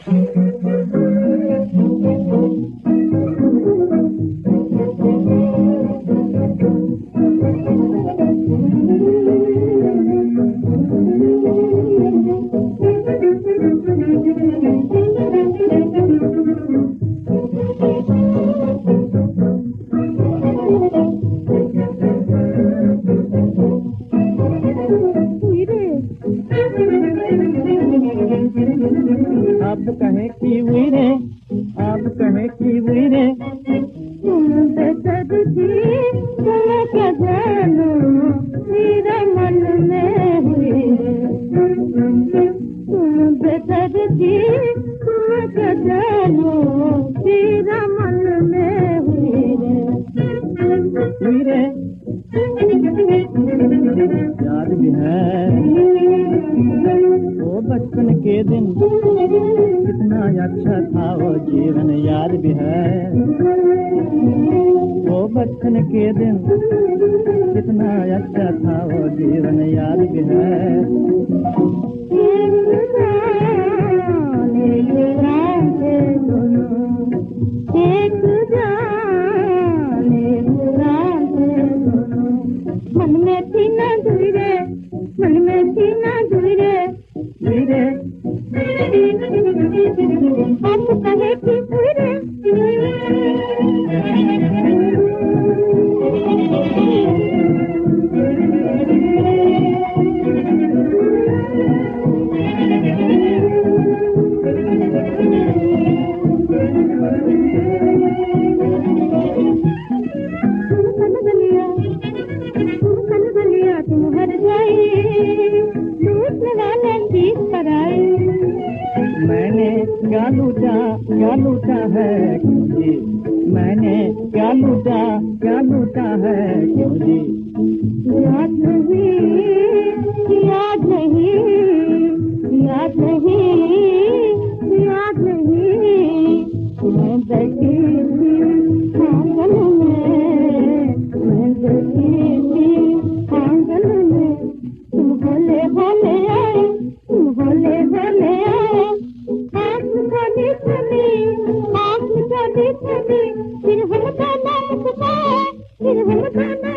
अब कहे की वीरे, अब कहे की वीरे, तुम बेदर्दी तुम क्या जानो मेरे मन में हुई। तुम बेदर्दी तुम क्या जानो मेरा मन में हुई। वीरे याद भी है वो बचपन के दिन, कितना अच्छा था वो जीवन। याद भी है वो बचपन के दिन, कितना अच्छा था वो जीवन। याद भी है मन में थी ना दूरे, मन में थी ना दूरे। वीरे अब कहे की दूरे, तुम हर जाए लूटने वाले चीज पर आए। मैंने क्या लूटा है क्यों जी, मैंने क्या लूटा है क्यों जी। याद नहीं, याद नहीं, याद नहीं, याद नहीं। मैं बैठी थी आंगन में, मैं बैठी थी आंगन में। तुम होले होले आए, तुम होले होले आए। आँख खोली खोली, आँख खोली खोली, फिर हमको ना मुस्काए, फिर हमको ना